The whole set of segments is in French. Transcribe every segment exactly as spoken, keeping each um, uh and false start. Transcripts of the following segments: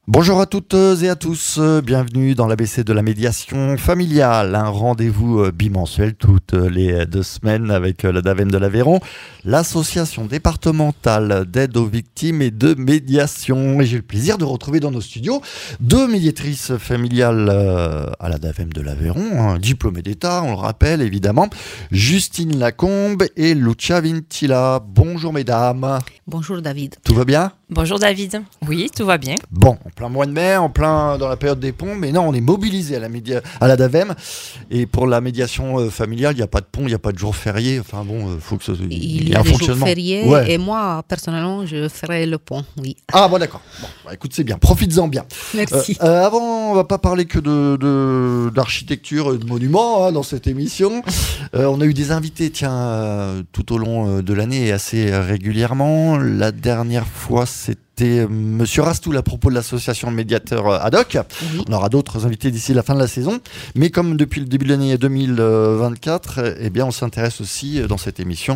Bonjour à toutes et à tous, bienvenue dans l'A B C de la médiation familiale, un rendez-vous bimensuel toutes les deux semaines avec la DAVEM de l'Aveyron, l'association départementale d'aide aux victimes et de médiation. Et j'ai le plaisir de retrouver dans nos studios deux médiatrices familiales à la DAVEM de l'Aveyron, diplômées d'État, on le rappelle évidemment, Justine Lacombe et Lucia Vintila. Bonjour mesdames. Bonjour David. Tout va bien ? Bonjour David. Oui, tout va bien. Bon, en plein mois de mai, en plein dans la période des ponts, mais non, on est mobilisé à la, média, à la DAVEM. Et pour la médiation euh, familiale, il n'y a pas de pont, il n'y a pas de jour férié. Enfin bon, il euh, faut que ce, il y a un des jours fériés, ouais. Et moi, personnellement, je ferai le pont, oui. Ah bon, d'accord. Bon, bah, écoute, c'est bien. Profites-en bien. Merci. Euh, euh, avant, on ne va pas parler que de, de, d'architecture et de monuments hein, dans cette émission. euh, on a eu des invités, tiens, euh, tout au long de l'année et assez régulièrement. La dernière fois, c'était C'était Monsieur Rastoul à propos de l'association de médiateurs ad hoc. Oui. On aura d'autres invités d'ici la fin de la saison. Mais comme depuis le début de l'année deux mille vingt-quatre, eh bien, on s'intéresse aussi dans cette émission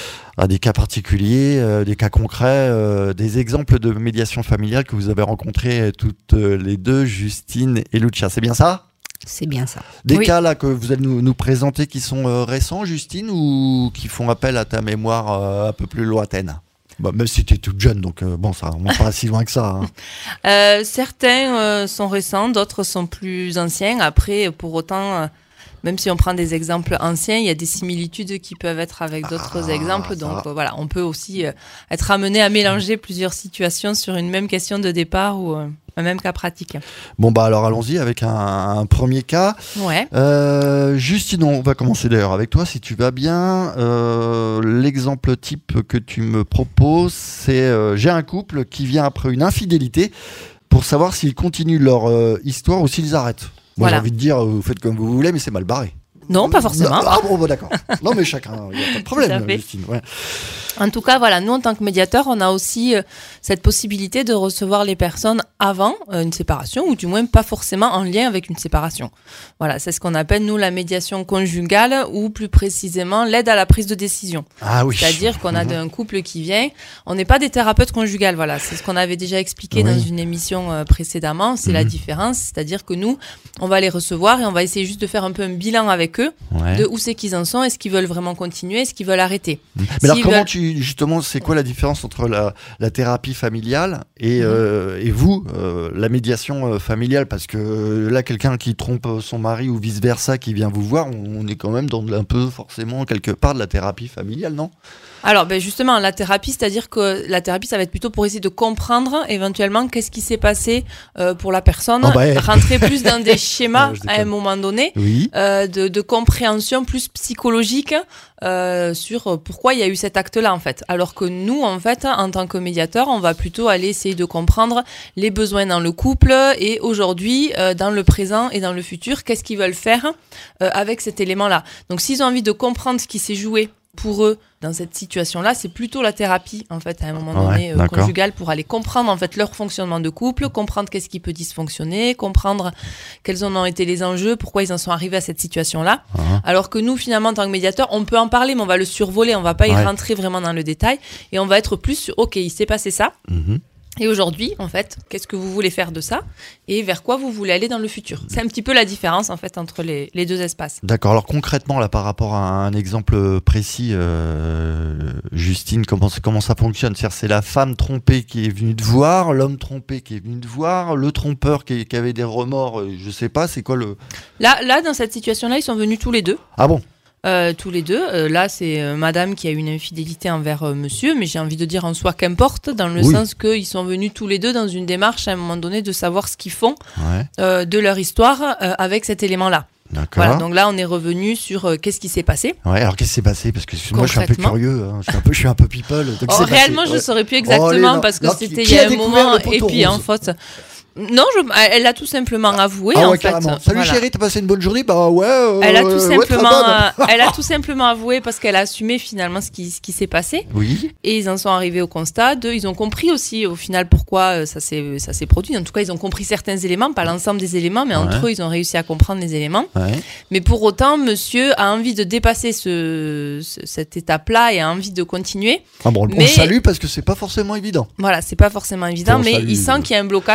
à des cas particuliers, euh, des cas concrets, euh, des exemples de médiation familiale que vous avez rencontrés toutes les deux, Justine et Lucia. C'est bien ça ? C'est bien ça. Des oui. cas là que vous allez nous, nous présenter qui sont euh, récents, Justine, ou qui font appel à ta mémoire euh, un peu plus lointaine ? Bah, même si tu es toute jeune, donc euh, bon, ça on n'est pas si loin que ça. Hein. Euh, certains euh, sont récents, d'autres sont plus anciens. Après, pour autant, euh, même si on prend des exemples anciens, il y a des similitudes qui peuvent être avec d'autres ah, exemples. Donc euh, voilà, on peut aussi euh, être amené à mélanger plusieurs situations sur une même question de départ ou euh, un même cas pratique. Bon bah alors allons-y avec un, un premier cas. Ouais. Euh, Justine, on va commencer d'ailleurs avec toi si tu vas bien. Euh, l'exemple type que tu me proposes, c'est euh, j'ai un couple qui vient après une infidélité pour savoir s'ils continuent leur euh, histoire ou s'ils arrêtent. Moi voilà. J'ai envie de dire, vous faites comme vous voulez, mais c'est mal barré. Non, pas forcément. Ah bon, bon d'accord. Non, mais chacun, il n'y a pas de problème, Justine. Ouais. En tout cas, voilà, nous, en tant que médiateurs, on a aussi euh, cette possibilité de recevoir les personnes avant euh, une séparation, ou du moins pas forcément en lien avec une séparation. Voilà, c'est ce qu'on appelle, nous, la médiation conjugale, ou plus précisément, l'aide à la prise de décision. Ah oui. C'est-à-dire qu'on a mmh. un couple qui vient, on n'est pas des thérapeutes conjugales, voilà, c'est ce qu'on avait déjà expliqué oui. dans une émission euh, précédemment, c'est mmh. la différence, c'est-à-dire que nous, on va les recevoir et on va essayer juste de faire un peu un bilan avec eux, ouais. de où c'est qu'ils en sont, est-ce qu'ils veulent vraiment continuer, est-ce qu'ils veulent arrêter. Mmh. Mais alors, comment veulent... tu justement, c'est quoi la différence entre la, la thérapie familiale et, mmh. euh, et vous, euh, la médiation euh, familiale ? Parce que euh, là, quelqu'un qui trompe son mari ou vice-versa qui vient vous voir, on, on est quand même dans un peu forcément quelque part de la thérapie familiale, non ? Alors, ben justement, la thérapie, c'est-à-dire que la thérapie, ça va être plutôt pour essayer de comprendre éventuellement qu'est-ce qui s'est passé euh, pour la personne, oh bah, rentrer plus dans des schémas ouais, à un moment donné, oui. euh, de, de compréhension plus psychologique euh, sur pourquoi il y a eu cet acte-là, en fait. Alors que nous, en fait, en tant que médiateur, on va plutôt aller essayer de comprendre les besoins dans le couple et aujourd'hui, euh, dans le présent et dans le futur, qu'est-ce qu'ils veulent faire euh, avec cet élément-là. Donc, s'ils ont envie de comprendre ce qui s'est joué pour eux dans cette situation-là, c'est plutôt la thérapie en fait à un moment donné ouais, euh, conjugale pour aller comprendre en fait leur fonctionnement de couple, comprendre qu'est-ce qui peut dysfonctionner, comprendre quels en ont été les enjeux, pourquoi ils en sont arrivés à cette situation-là. Uh-huh. Alors que nous finalement en tant que médiateur, on peut en parler mais on va le survoler, on va pas y ouais. rentrer vraiment dans le détail et on va être plus sur OK, il s'est passé ça. Mm-hmm. Et aujourd'hui, en fait, qu'est-ce que vous voulez faire de ça et vers quoi vous voulez aller dans le futur ? C'est un petit peu la différence, en fait, entre les, les deux espaces. D'accord. Alors, concrètement, là, par rapport à un exemple précis, euh, Justine, comment, comment ça fonctionne ? C'est-à-dire, c'est la femme trompée qui est venue te voir, l'homme trompé qui est venu te voir, le trompeur qui, qui avait des remords, je sais pas, c'est quoi le... Là, là, dans cette situation-là, ils sont venus tous les deux. Ah bon ? Euh, tous les deux. Euh, là, c'est euh, madame qui a une infidélité envers euh, monsieur, mais j'ai envie de dire en soi qu'importe, dans le oui. sens qu'ils sont venus tous les deux dans une démarche à un moment donné de savoir ce qu'ils font ouais. euh, de leur histoire euh, avec cet élément-là. D'accord. Voilà, donc là, on est revenu sur euh, qu'est-ce qui s'est passé. Ouais, alors qu'est-ce qui s'est passé ? Parce que moi, je suis un peu curieux, hein. je, suis un peu, je suis un peu people. Oh, réellement, passé je ne ouais. saurais plus exactement oh, les, parce que non, c'était il y a un moment, et puis en faute. Non, je, elle a tout simplement avoué ah ouais, en carrément. fait. Salut voilà. Chérie, t'as passé une bonne journée ? Bah ouais. Euh, elle a tout euh, simplement, ouais, euh, elle a tout simplement avoué parce qu'elle a assumé finalement ce qui, ce qui s'est passé. Oui. Et ils en sont arrivés au constat de, ils ont compris aussi au final pourquoi ça s'est, ça s'est produit. En tout cas, ils ont compris certains éléments, pas l'ensemble des éléments, mais ouais. entre eux, ils ont réussi à comprendre les éléments. Ouais. Mais pour autant, monsieur a envie de dépasser ce, ce cette étape-là et a envie de continuer. Ah bon, mais, on le salue parce que c'est pas forcément évident. Voilà, c'est pas forcément évident, mais il sent qu'il y a un blocage en fait à,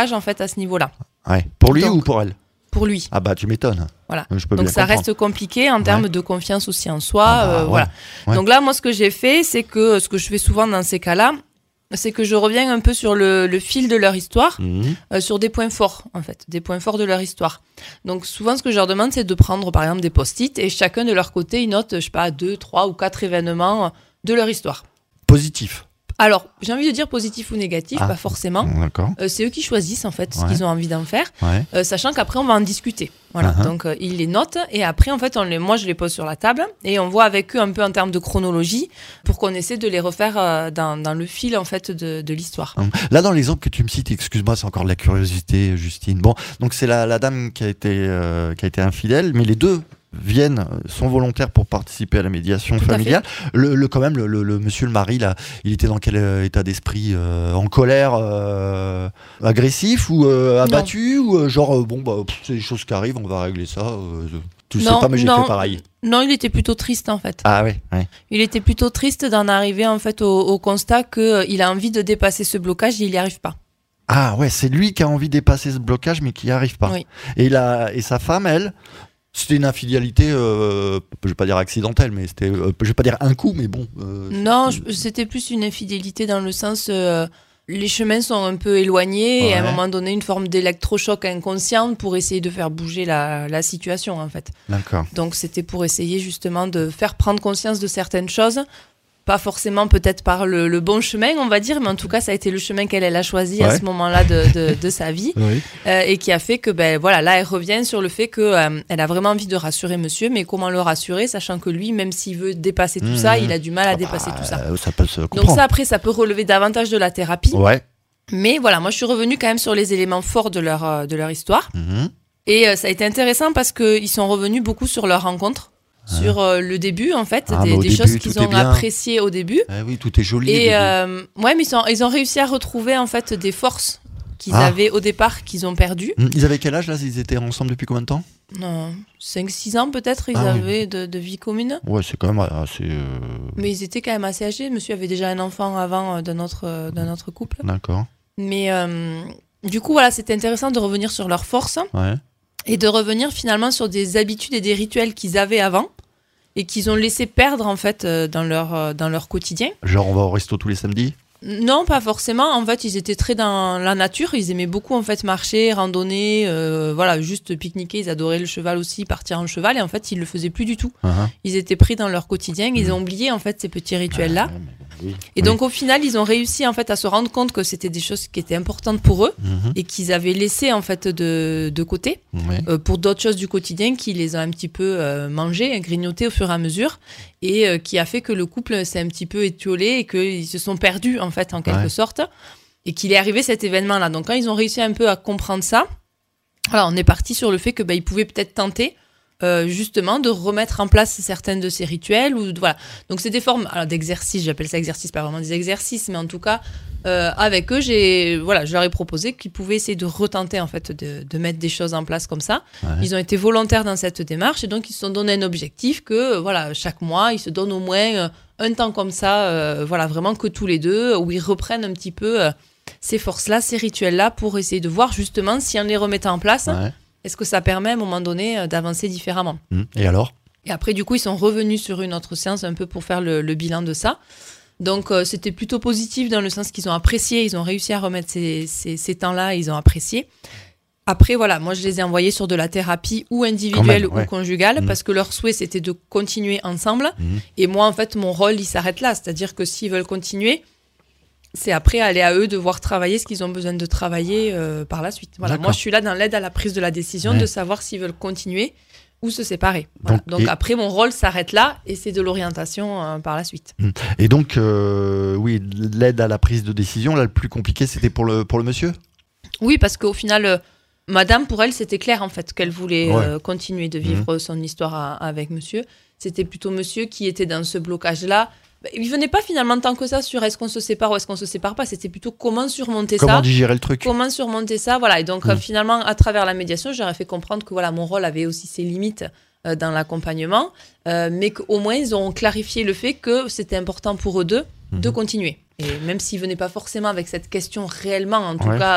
ce niveau-là. Ouais. Pour lui Donc, ou pour elle? Pour lui. Ah bah tu m'étonnes. Voilà. Je peux Donc bien ça comprendre. reste compliqué en termes ouais. de confiance aussi en soi. Ah bah, euh, ouais. Voilà. Ouais. Donc là, moi, ce que j'ai fait, c'est que ce que je fais souvent dans ces cas-là, c'est que je reviens un peu sur le, le fil de leur histoire, mmh. euh, sur des points forts, en fait, des points forts de leur histoire. Donc souvent, ce que je leur demande, c'est de prendre, par exemple, des post-it et chacun de leur côté, ils notent, je sais pas, deux, trois ou quatre événements de leur histoire. Positif. Alors, j'ai envie de dire positif ou négatif, ah, pas forcément. D'accord. Euh, c'est eux qui choisissent, en fait, ce ouais. qu'ils ont envie d'en faire, ouais. euh, sachant qu'après, on va en discuter. Voilà. Uh-huh. Donc, euh, ils les notent et après, en fait, on les, moi, je les pose sur la table et on voit avec eux un peu en termes de chronologie pour qu'on essaie de les refaire euh, dans, dans le fil, en fait, de, de l'histoire. Là, dans l'exemple que tu me cites, excuse-moi, c'est encore de la curiosité, Justine. Bon, donc c'est la, la dame qui a été, euh, qui a été infidèle, mais les deux viennent, sont volontaires pour participer à la médiation Tout familiale. Le, le, quand même, le, le, le monsieur, le mari, là, il était dans quel euh, état d'esprit euh, en colère, euh, agressif ou euh, abattu non. ou euh, genre, euh, bon, bah, pff, c'est des choses qui arrivent, on va régler ça. Euh, tu non, sais pas, mais j'ai non. fait pareil. Non, il était plutôt triste, en fait. Ah ouais, ouais. Il était plutôt triste d'en arriver, en fait, au, au constat qu'il euh, a envie de dépasser ce blocage et il n'y arrive pas. Ah ouais, c'est lui qui a envie de dépasser ce blocage, mais qui n'y arrive pas. Oui. Et, la, et sa femme, elle... C'était une infidélité, euh, je vais pas dire accidentelle, mais c'était, euh, je vais pas dire un coup, mais bon. Euh, non, je, c'était plus une infidélité dans le sens, euh, les chemins sont un peu éloignés ouais. et à un moment donné, une forme d'électrochoc inconscient pour essayer de faire bouger la, la situation en fait. D'accord. Donc c'était pour essayer justement de faire prendre conscience de certaines choses. Pas forcément peut-être par le, le bon chemin, on va dire, mais en tout cas, ça a été le chemin qu'elle elle a choisi ouais. à ce moment-là de, de, de sa vie oui. euh, et qui a fait que, ben voilà, là, elle revient sur le fait qu'elle euh, a vraiment envie de rassurer monsieur, mais comment le rassurer, sachant que lui, même s'il veut dépasser tout mmh. ça, il a du mal à dépasser bah, tout ça. ça peut se comprendre. Donc ça, après, ça peut relever davantage de la thérapie. Ouais. Mais voilà, moi, je suis revenue quand même sur les éléments forts de leur, euh, de leur histoire. Mmh. Et euh, ça a été intéressant parce qu'ils sont revenus beaucoup sur leur rencontre. Sur euh, le début, en fait, ah, des, des début, choses qu'ils ont appréciées au début. Eh oui, tout est joli. Et euh, ouais, mais ils, sont, ils ont réussi à retrouver en fait des forces qu'ils ah. avaient au départ, qu'ils ont perdues. Ils avaient quel âge là? Ils étaient ensemble depuis combien de temps? Non, cinq six ans peut-être, ils ah, avaient oui. de, de vie commune. Ouais, c'est quand même assez. Euh... Mais ils étaient quand même assez âgés. Monsieur avait déjà un enfant avant euh, d'un autre, euh, d'un autre couple. D'accord. Mais euh, du coup, voilà, c'était intéressant de revenir sur leurs forces ouais. et de revenir finalement sur des habitudes et des rituels qu'ils avaient avant. Et qu'ils ont laissé perdre en fait euh, dans leur euh, dans leur quotidien. Genre on va au resto tous les samedis? Non, pas forcément. En fait, ils étaient très dans la nature. Ils aimaient beaucoup en fait marcher, randonner, euh, voilà, juste pique-niquer. Ils adoraient le cheval aussi, partir en cheval. Et en fait, ils le faisaient plus du tout. Uh-huh. Ils étaient pris dans leur quotidien. Ils mmh. ont oublié en fait ces petits rituels là. Ah, oui. Et oui. donc au final, ils ont réussi en fait à se rendre compte que c'était des choses qui étaient importantes pour eux mmh. et qu'ils avaient laissé en fait de de côté oui. euh, pour d'autres choses du quotidien qui les ont un petit peu euh, mangées, grignotées au fur et à mesure. Et euh, qui a fait que le couple s'est un petit peu étiolé et qu'ils se sont perdus, en fait, en quelque ouais. sorte, et qu'il est arrivé cet événement-là. Donc, quand ils ont réussi un peu à comprendre ça, alors on est parti sur le fait que bah, ils pouvaient peut-être tenter, euh, justement, de remettre en place certaines de ces rituels. Ou, voilà. Donc, c'est des formes alors, d'exercices, j'appelle ça exercice, pas vraiment des exercices, mais en tout cas, euh, avec eux, j'ai, voilà, je leur ai proposé qu'ils pouvaient essayer de retenter, en fait, de, de mettre des choses en place comme ça. Ouais. Ils ont été volontaires dans cette démarche et donc ils se sont donné un objectif que, voilà, chaque mois, ils se donnent au moins euh, un temps comme ça, euh, voilà, vraiment que tous les deux, où ils reprennent un petit peu euh, ces forces-là, ces rituels-là, pour essayer de voir justement si en les remettant en place, ouais. est-ce que ça permet à un moment donné euh, d'avancer différemment. Mmh. Et alors ? Et après, du coup, ils sont revenus sur une autre séance un peu pour faire le, le bilan de ça. Donc, euh, c'était plutôt positif dans le sens qu'ils ont apprécié, ils ont réussi à remettre ces, ces, ces temps-là, ils ont apprécié. Après, voilà, moi, je les ai envoyés sur de la thérapie ou individuelle même, ouais. ou conjugale mmh. parce que leur souhait, c'était de continuer ensemble. Mmh. Et moi, en fait, mon rôle, il s'arrête là. C'est-à-dire que s'ils veulent continuer, c'est après aller à eux de voir travailler ce qu'ils ont besoin de travailler euh, par la suite. Voilà. Moi, je suis là dans l'aide à la prise de la décision ouais. de savoir s'ils veulent continuer ou se séparer. Voilà. Donc, donc et... après, mon rôle s'arrête là et c'est de l'orientation euh, par la suite. Et donc, euh, oui, l'aide à la prise de décision, là, le plus compliqué, c'était pour le, pour le monsieur ? Oui, parce qu'au final, euh, madame, pour elle, c'était clair, en fait, qu'elle voulait ouais. euh, continuer de vivre mmh. son histoire à, avec monsieur. C'était plutôt monsieur qui était dans ce blocage-là. Il venait pas finalement tant que ça sur est-ce qu'on se sépare ou est-ce qu'on se sépare pas, c'était plutôt comment surmonter comment ça. Comment digérer le truc. Comment surmonter ça, voilà. Et donc mmh. euh, finalement, à travers la médiation, j'aurais fait comprendre que voilà, mon rôle avait aussi ses limites euh, dans l'accompagnement, euh, mais qu'au moins ils ont clarifié le fait que c'était important pour eux deux mmh. de continuer. Et même s'ils venaient pas forcément avec cette question réellement, en tout ouais. cas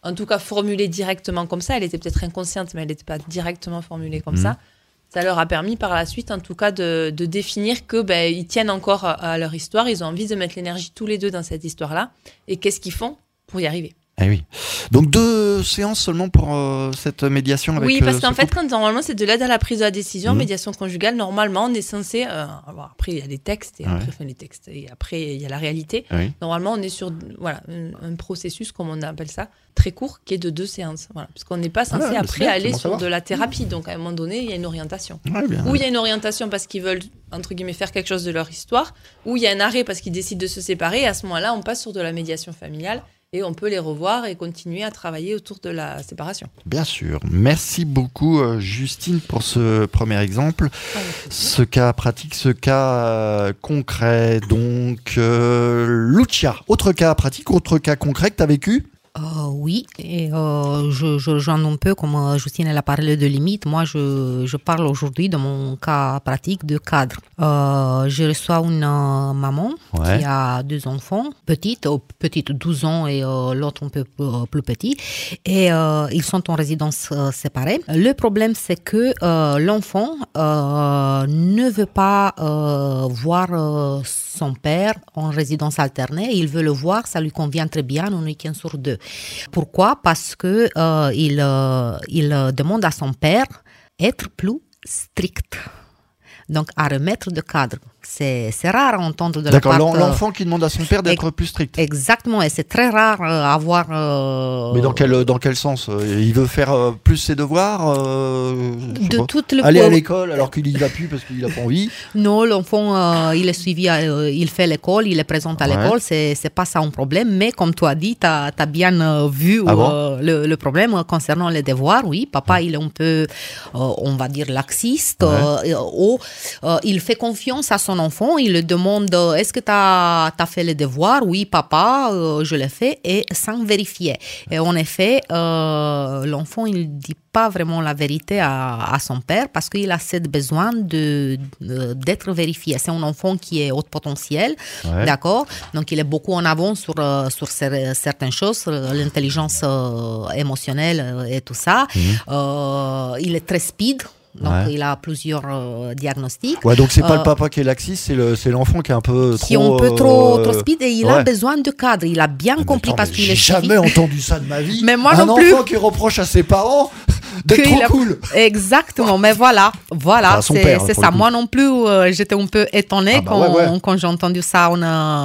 en tout cas formulée directement comme ça. Elle était peut-être inconsciente, mais elle n'était pas directement formulée comme mmh. ça. Ça leur a permis par la suite, en tout cas, de, de définir que ben, ils tiennent encore à, à leur histoire. Ils ont envie de mettre l'énergie tous les deux dans cette histoire-là. Et qu'est-ce qu'ils font pour y arriver? Eh oui. Donc deux séances seulement pour euh, cette médiation avec Oui, parce euh, qu'en fait, couple. quand normalement c'est de l'aide à la prise de la décision, mmh. médiation conjugale, normalement on est censé. Euh, bon, après il y a les textes et ouais. après enfin, les textes et après il y a la réalité. Oui. Normalement on est sur voilà un, un processus comme on appelle ça très court qui est de deux séances. Voilà, parce qu'on n'est pas censé ah, après bien, aller sur de la thérapie. Donc à un moment donné il y a une orientation. Ouais, bien, ou il y a une orientation parce qu'ils veulent entre guillemets faire quelque chose de leur histoire, ou il y a un arrêt parce qu'ils décident de se séparer. Et à ce moment-là on passe sur de la médiation familiale. Et on peut les revoir et continuer à travailler autour de la séparation. Bien sûr. Merci beaucoup, Justine, pour ce premier exemple. Ah, ce cas pratique, ce cas euh, concret. Donc, euh, Lucia, autre cas pratique, autre cas concret que tu as vécu ? Euh, oui, et euh, je, je rejoins un peu, comme Justine elle a parlé de limites. Moi, je, je parle aujourd'hui de mon cas pratique de cadre. Euh, je reçois une euh, maman ouais. qui a deux enfants, petite, euh, petite douze ans et euh, l'autre un peu euh, plus petit. Et euh, ils sont en résidence euh, séparée. Le problème, c'est que euh, l'enfant euh, ne veut pas euh, voir euh, son père en résidence alternée. Il veut le voir, ça lui convient très bien, un week-end sur deux. Pourquoi ? Parce que euh, il, euh, il demande à son père d'être plus strict, donc à remettre de cadre. C'est, c'est rare à entendre de D'accord, la part... D'accord, l'enfant qui demande à son père d'être ex- plus strict. Exactement, et c'est très rare à avoir... Euh... Mais dans quel, dans quel sens ? Il veut faire euh, plus ses devoirs euh, de toute le aller à l'école alors qu'il n'y va plus parce qu'il n'a pas envie ? Non, l'enfant, euh, il est suivi, euh, il fait l'école, il est présent à ouais. l'école, c'est, c'est pas ça un problème. Mais comme tu as dit, tu as bien euh, vu ah euh, bon le, le problème concernant les devoirs. Oui, papa, ouais. il est un peu, euh, on va dire, laxiste. Ouais. Euh, ou, euh, il fait confiance à son enfant, il le demande, est-ce que tu as fait les devoirs ? Oui, papa, euh, je l'ai fait, et sans vérifier. Et en effet, euh, l'enfant, il ne dit pas vraiment la vérité à, à son père parce qu'il a ce besoin de, de, d'être vérifié. C'est un enfant qui est haut potentiel, ouais. d'accord ? Donc, il est beaucoup en avance sur, euh, sur certaines choses, l'intelligence euh, émotionnelle et tout ça. Mmh. Euh, il est très speed. Donc, ouais. il a plusieurs euh, diagnostics. Ouais, donc, c'est pas euh, le papa qui est laxiste, c'est, le, c'est l'enfant qui est un peu qui trop... Qui est un peu trop, euh... trop speed et il ouais. a besoin de cadre. Il a bien mais compris attends, parce qu'il j'ai est J'ai jamais suivi. entendu ça de ma vie. Mais moi un non enfant plus. qui reproche à ses parents d'être trop a... cool. Exactement, mais voilà, voilà, enfin, c'est, père, c'est ça. Moi non plus, euh, j'étais un peu étonnée ah bah quand, ouais, ouais. quand j'ai entendu ça en,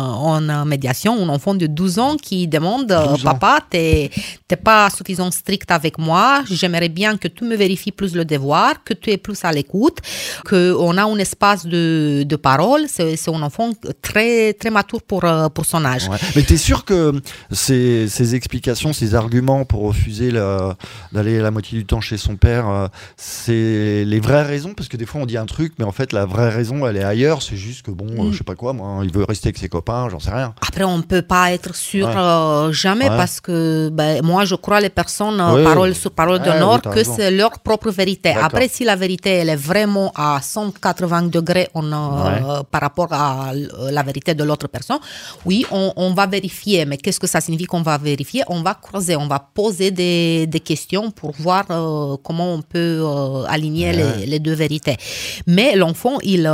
en médiation. Un enfant de douze ans qui demande « Papa, t'es, t'es pas suffisamment strict avec moi. J'aimerais bien que tu me vérifies plus le devoir, que tu es plus à l'écoute, qu'on a un espace de, de parole. » C'est, c'est un enfant très, très mature pour, pour son âge. Ouais. Mais t'es sûr que ces, ces explications, ces arguments pour refuser la, d'aller la moitié du temps chez son père, euh, c'est les vraies raisons? Parce que des fois on dit un truc, mais en fait la vraie raison elle est ailleurs. C'est juste que bon, mm. euh, je sais pas quoi, moi, il veut rester avec ses copains, j'en sais rien. Après on peut pas être sûr ouais. euh, jamais ouais. parce que ben, moi je crois les personnes oui, parole oui. sur parole ouais, d'honneur oui, que raison. C'est leur propre vérité. D'accord. Après si la vérité elle est vraiment à cent quatre-vingts degrés on, ouais. euh, par rapport à la vérité de l'autre personne, oui on, on va vérifier. Mais qu'est-ce que ça signifie qu'on va vérifier? On va creuser, on va poser des, des questions pour voir euh, comment on peut euh, aligner ouais. les, les deux vérités. Mais l'enfant, il,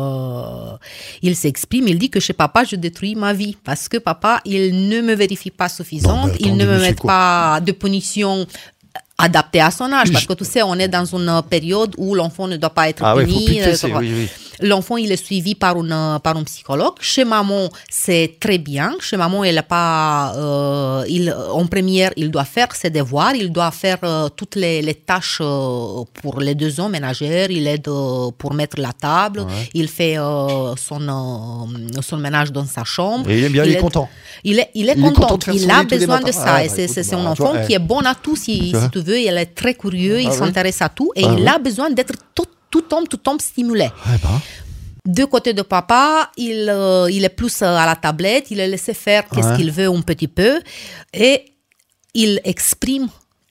euh, il s'exprime, il dit que chez papa, je détruis ma vie parce que papa, il ne me vérifie pas suffisante, non, il ne me met pas de punition adaptée à son âge. Parce que tu sais, on est dans une période où l'enfant ne doit pas être ah puni. Ouais, faut plus tester, oui, oui. L'enfant, il est suivi par, une, par un psychologue. Chez maman, c'est très bien. Chez maman, elle a pas, euh, il, en première, il doit faire ses devoirs. Il doit faire euh, toutes les, les tâches euh, pour les deux ans ménagères. Il aide euh, pour mettre la table. Ouais. Il fait euh, son, euh, son ménage dans sa chambre. Et il est bien, il, il est content. Il est, il est il content. Est content il a besoin de ça. Ah, et bah, c'est, écoute, c'est, c'est bah, un enfant toi, qui est bon à tout, si, si tu veux. Il est très curieux. Ah, il oui. s'intéresse à tout. Et ah, il oui. a besoin d'être tout tout homme, tout homme stimulé. Ah, bah. De côté de papa, il, euh, il est plus à la tablette, il est laissé faire qu'est-ce ouais. qu'il veut un petit peu et il exprime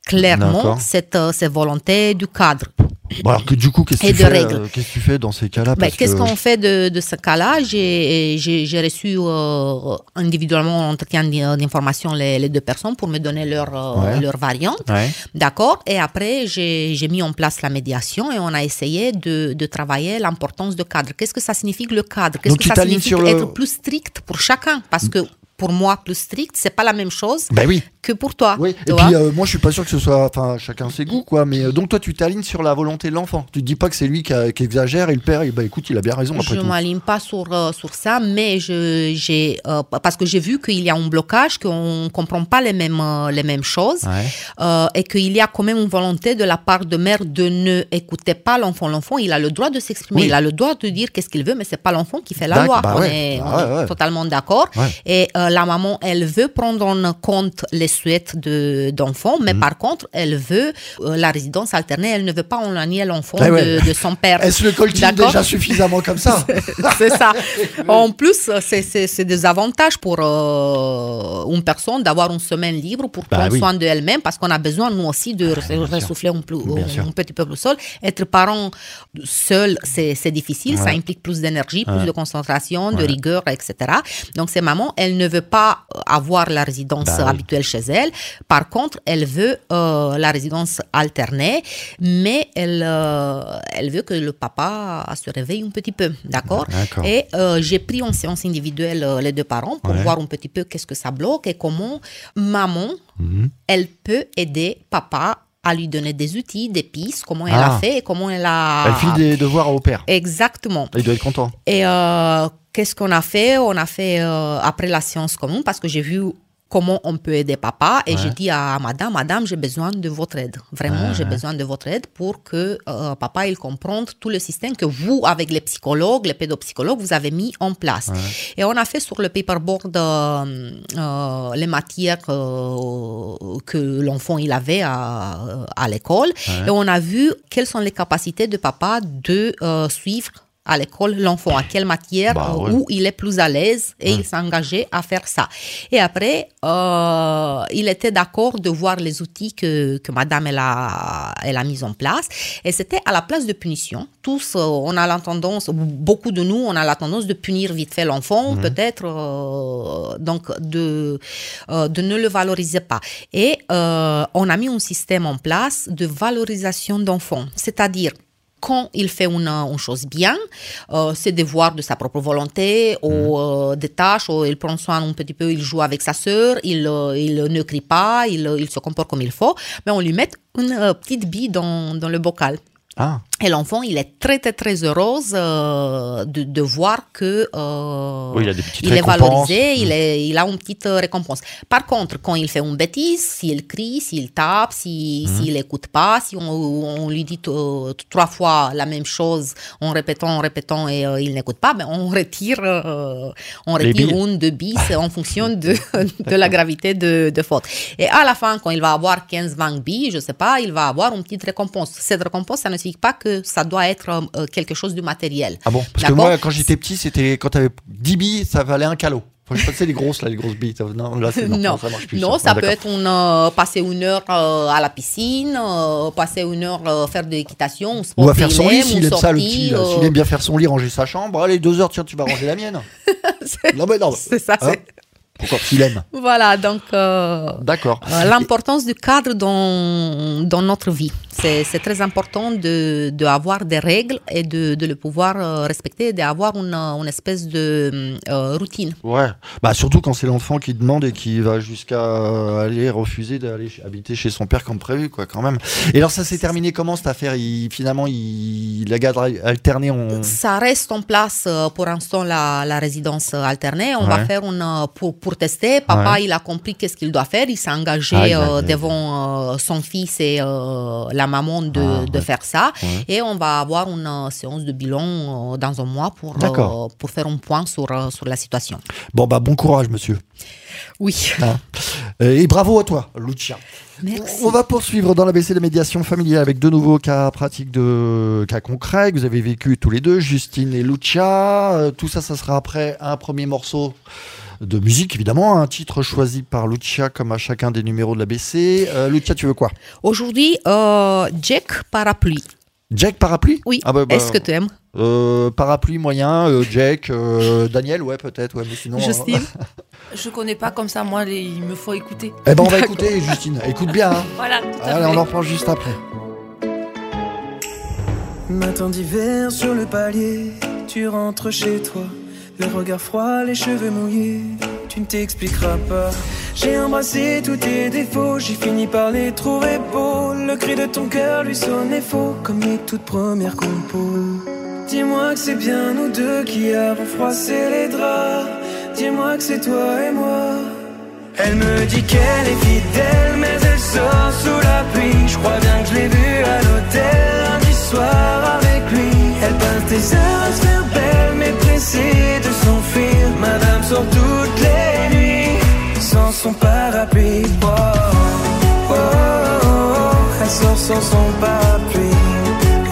clairement cette, euh, cette volonté du cadre. Bon, alors que du coup, qu'est-ce que, tu fais, euh, qu'est-ce que tu fais dans ces cas-là? ben, Qu'est-ce que... qu'on fait de, de ce cas-là? J'ai, j'ai, j'ai reçu euh, individuellement en entretien d'information les, les deux personnes pour me donner leur, euh, ouais. leur variante. Ouais. D'accord. Et après, j'ai, j'ai mis en place la médiation et on a essayé de, de travailler l'importance du cadre. Qu'est-ce que ça signifie le cadre? Qu'est-ce Donc, que ça signifie le... être plus strict pour chacun? Parce que pour moi, plus strict, c'est pas la même chose ben oui. que pour toi. Oui. Et puis, euh, moi, je suis pas sûr que ce soit, enfin, chacun ses goûts, quoi. Mais euh, donc, toi, tu t'alignes sur la volonté de l'enfant. Tu te dis pas que c'est lui qui, a, qui exagère et le père, bah, écoute, il a bien raison. Après je tout. m'aligne pas sur euh, sur ça, mais je j'ai euh, parce que j'ai vu qu'il y a un blocage, qu'on comprend pas les mêmes euh, les mêmes choses, ouais. euh, et qu'il y a quand même une volonté de la part de mère de ne écouter pas l'enfant. L'enfant, il a le droit de s'exprimer, oui. il a le droit de dire qu'est-ce qu'il veut, mais c'est pas l'enfant qui fait la loi. Bah on ouais. est, bah on ouais, est ouais. totalement d'accord. Ouais. Et euh, la maman, elle veut prendre en compte les souhaits de, d'enfant, mais mmh. par contre, elle veut euh, la résidence alternée, elle ne veut pas éloigner l'enfant eh ouais. de, de son père. Elle se le coltine déjà suffisamment comme ça. C'est ça. En plus, c'est, c'est, c'est des avantages pour euh, une personne d'avoir une semaine libre pour bah prendre oui. soin d'elle-même, parce qu'on a besoin, nous aussi, de ah, ressouffler un, plus, un petit peu plus seul. Être parent seul, c'est, c'est difficile, ouais. ça implique plus d'énergie, plus ouais. de concentration, de ouais. rigueur, et cetera. Donc, ces mamans, elles ne veulent pas avoir la résidence bah, habituelle oui. chez elle. Par contre, elle veut euh, la résidence alternée, mais elle, euh, elle veut que le papa se réveille un petit peu, d'accord, d'accord. Et euh, j'ai pris en séance individuelle euh, les deux parents pour ouais. voir un petit peu qu'est-ce que ça bloque et comment maman, mm-hmm. elle peut aider papa à lui donner des outils, des pistes, comment elle ah. a fait et comment elle a... Elle file des devoirs au père. Exactement. Il doit être content. Et euh, qu'est-ce qu'on a fait? On a fait, euh, après la séance commune, parce que j'ai vu comment on peut aider papa, et ouais. j'ai dit à madame, madame, j'ai besoin de votre aide. Vraiment, ouais. j'ai besoin de votre aide pour que euh, papa, il comprenne tout le système que vous, avec les psychologues, les pédopsychologues, vous avez mis en place. Ouais. Et on a fait sur le paperboard euh, euh, les matières euh, que l'enfant, il avait à, à l'école. Ouais. Et on a vu quelles sont les capacités de papa de euh, suivre à l'école l'enfant, à quelle matière, bah, ouais. où il est plus à l'aise, et ouais. il s'engageait à faire ça. Et après, euh, il était d'accord de voir les outils que, que madame elle a, elle a mis en place, et c'était à la place de punition. Tous, euh, on a la tendance, beaucoup de nous, on a la tendance de punir vite fait l'enfant, mmh. peut-être, euh, donc de, euh, de ne le valoriser pas. Et euh, on a mis un système en place de valorisation d'enfants, c'est-à-dire quand il fait une, une chose bien, euh, ses devoirs de sa propre volonté, mmh. ou euh, des tâches, où il prend soin un petit peu, il joue avec sa sœur, il, euh, il ne crie pas, il, il se comporte comme il faut, mais on lui met une euh, petite bille dans, dans le bocal. Ah. Et l'enfant, il est très, très, très heureux euh, de, de voir que euh, oui, il, a des petites il est valorisé, mmh. il, est, il a une petite récompense. Par contre, quand il fait une bêtise, s'il crie, s'il tape, si, mmh. s'il n'écoute pas, si on, on lui dit euh, trois fois la même chose en répétant, en répétant, et euh, il n'écoute pas, ben on retire, euh, on retire une, deux bis en fonction de, de la gravité de, de faute. Et à la fin, quand il va avoir quinze vingt billes, je ne sais pas, il va avoir une petite récompense. Cette récompense, ça ne signifie pas que ça doit être euh, quelque chose de matériel. Ah bon? Parce D'accord? que moi, quand j'étais petit, c'était quand tu avais dix billes, ça valait un calot. Enfin, je pensais les grosses, là, les grosses billes. Non, là, c'est, non, non, ça marche plus. Non, ça, ça ah, peut être une, euh, passer une heure euh, à la piscine, euh, passer une heure euh, faire de l'équitation, ou à faire son lit, s'il aime ça, le petit. Euh... S'il aime bien faire son lit, ranger sa chambre, allez, deux heures, tiens, tu vas ranger la mienne. non, mais non. C'est ça, hein? c'est... Pourquoi? S'il aime. Voilà, donc euh, D'accord. Euh, l'importance du cadre dans, dans notre vie. C'est, c'est très important de, de avoir des règles et de, de le pouvoir euh, respecter, d'avoir une, une espèce de euh, routine. Ouais, bah, surtout quand c'est l'enfant qui demande et qui va jusqu'à aller refuser d'aller habiter chez son père comme prévu, quoi, quand même. Et alors ça s'est terminé comment cette affaire? il, Finalement, il, la garde alternée on... Ça reste en place pour l'instant, la, la résidence alternée. On ouais. va faire une... Pour, pour tester, papa, ouais. il a compris qu'est-ce qu'il doit faire. Il s'est engagé ah, euh, devant euh, son fils et euh, la maman de, ah, de ouais. faire ça. Ouais. Et on va avoir une euh, séance de bilan euh, dans un mois pour, euh, pour faire un point sur, euh, sur la situation. Bon, bah, bon courage, monsieur. Oui. Hein et bravo à toi, Lucia. Merci. On va poursuivre dans l'A B C de médiation familiale avec de nouveaux cas pratiques, de cas concrets que vous avez vécu tous les deux, Justine et Lucia. Euh, tout ça, ça sera après un premier morceau de musique, évidemment. Un titre choisi par Lucia, comme à chacun des numéros de l'A B C. Euh, Lucia, tu veux quoi? Aujourd'hui, euh, Jack Parapluie. Jack Parapluie? Oui. Ah bah, bah, Est-ce que tu aimes? euh, Parapluie moyen, euh, Jack, euh, Daniel, ouais, peut-être, ouais, mais sinon. Justine? Euh... Je connais pas comme ça, moi, les... il me faut écouter. Eh ben, on va écouter, Justine. Écoute bien. Hein. Voilà, tout à Allez, fait. on en reprend juste après. Matin d'hiver sur le palier, tu rentres chez toi, le regard froid, les cheveux mouillés, tu ne t'expliqueras pas. J'ai embrassé tous tes défauts, j'ai fini par les trouver beaux. Le cri de ton cœur lui sonnait faux, comme les toutes premières compos. Dis-moi que c'est bien nous deux qui avons froissé les draps. Dis-moi que c'est toi et moi. Elle me dit qu'elle est fidèle, mais elle sort sous la pluie. Je crois bien que je l'ai vue à l'hôtel lundi soir avec lui. Elle passe des heures à se faire belle, mais pressée de s'enfuir. Madame sort toutes les nuits sans son parapluie. Oh, oh, oh, oh. Elle sort sans son parapluie. Oh, oh,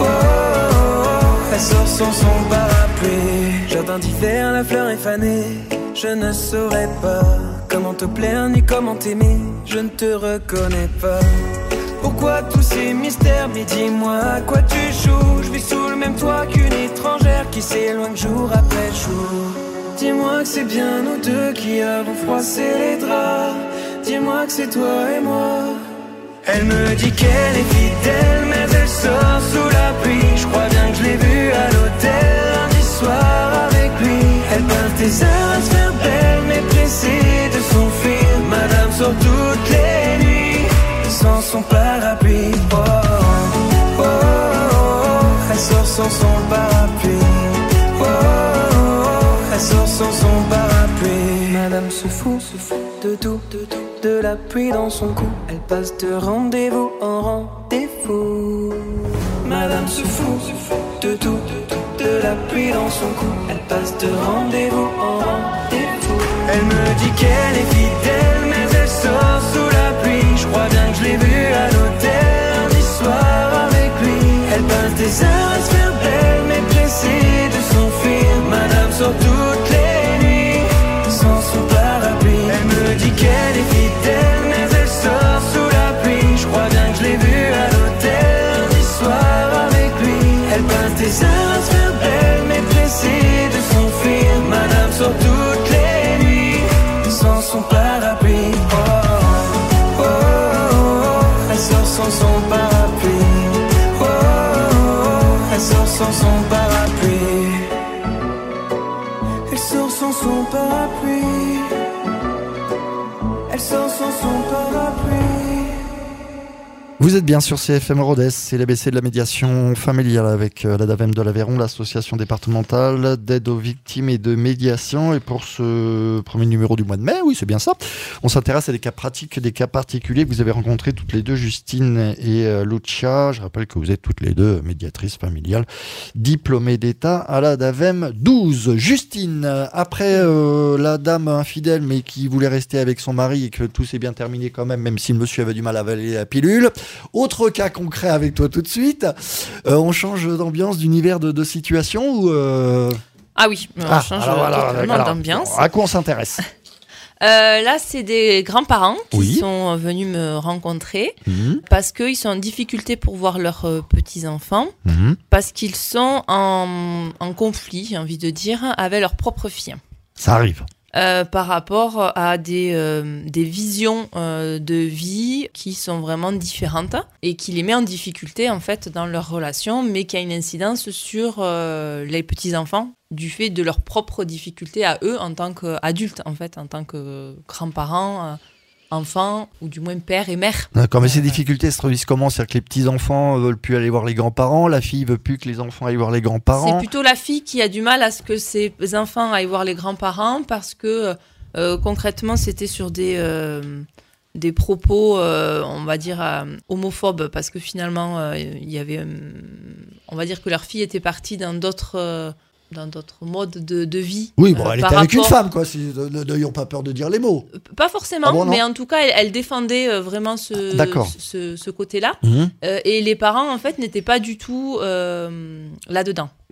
oh. Elle sort sans son parapluie. Jardin d'hiver, la fleur est fanée. Je ne saurais pas comment te plaire ni comment t'aimer. Je ne te reconnais pas. Pourquoi tous ces mystères? Mais dis-moi à quoi tu joues. Je vis sous le même toit qu'une étrangère qui s'éloigne jour après jour. Dis-moi que c'est bien nous deux qui avons froissé les draps. Dis-moi que c'est toi et moi. Elle me dit qu'elle est fidèle, mais elle sort sous la pluie. Je crois bien que je l'ai vue à l'hôtel lundi soir avec lui. Elle passe des heures à se faire belle, mais pressée de s'enfuir. Madame sort toutes les nuits sans son parapluie. Oh, oh, oh, oh. Elle sort sans son parapluie. Oh, oh, oh. Elle sort sans son parapluie. Madame se fout, se fout de tout, de tout, de la pluie dans son cou. Elle passe de rendez-vous en rendez-vous. Madame se fout, se fout de tout, de tout, de la pluie dans son cou. Elle passe de rendez-vous en rendez-vous. Elle me dit qu'elle est fidèle, mais elle sort sous la pluie. Je crois bien que je l'ai vue à l'hôtel lundi soir avec lui. Elle passe des heures à se faire belle, mais pressée de s'enfuir. Madame sort toutes les nuits sans son parapluie. Elle me dit qu'elle est fidèle, mais elle sort sous la pluie. Je crois bien que je l'ai vue à l'hôtel lundi soir avec lui. Elle passe des heures à se faire belle, mais pressée de s'enfuir. Madame sort toutes les nuits sans son parapluie. Oh, oh, oh, oh. Elle sort sans son parapluie. Oh, oh, oh. Elle sort sans son parapluie. Elle sort sans son parapluie. Elle sort sans son parapluie. Vous êtes bien sur C F M Rodez, c'est l'A B C de la médiation familiale avec la DAVEM de l'Aveyron, l'association départementale d'aide aux victimes et de médiation. Et pour ce premier numéro du mois de mai, oui c'est bien ça, on s'intéresse à des cas pratiques, des cas particuliers que vous avez rencontrés toutes les deux, Justine et Lucia. Je rappelle que vous êtes toutes les deux médiatrices familiales, diplômées d'État à la DAVEM douze. Justine, après euh, la dame infidèle mais qui voulait rester avec son mari et que tout s'est bien terminé quand même, même si le monsieur avait du mal à avaler la pilule. Autre cas concret avec toi tout de suite. Euh, on change d'ambiance, d'univers, de, de situation ou euh... Ah oui, on ah, change alors, alors, totalement alors, d'ambiance. À quoi on s'intéresse? euh, Là, c'est des grands-parents qui oui. sont venus me rencontrer mmh. parce qu'ils sont en difficulté pour voir leurs euh, petits-enfants, mmh. parce qu'ils sont en, en conflit, j'ai envie de dire, avec leur propre fille. Ça arrive. Euh, par rapport à des, euh, des visions euh, de vie qui sont vraiment différentes et qui les met en difficulté en fait dans leur relation, mais qui a une incidence sur euh, les petits-enfants du fait de leurs propres difficultés à eux en tant qu'adultes, en fait, en tant que grands-parents, euh, enfants, ou du moins père et mère. D'accord, mais ces difficultés se traduisent comment? C'est-à-dire que les petits-enfants veulent plus aller voir les grands-parents, la fille veut plus que les enfants aillent voir les grands-parents. C'est plutôt la fille qui a du mal à ce que ses enfants aillent voir les grands-parents parce que euh, concrètement, c'était sur des, euh, des propos, euh, on va dire, euh, homophobes, parce que finalement, euh, il y avait, euh, on va dire que leur fille était partie dans d'autres... Euh, dans d'autres modes de, de vie. Oui, bon, euh, elle était rapport... avec une femme, quoi. Si, n'ayons pas peur de dire les mots. Pas forcément, ah bon, mais en tout cas, elle, elle défendait euh, vraiment ce, ce, ce côté-là. Mmh. Euh, et les parents, en fait, n'étaient pas du tout euh, là-dedans.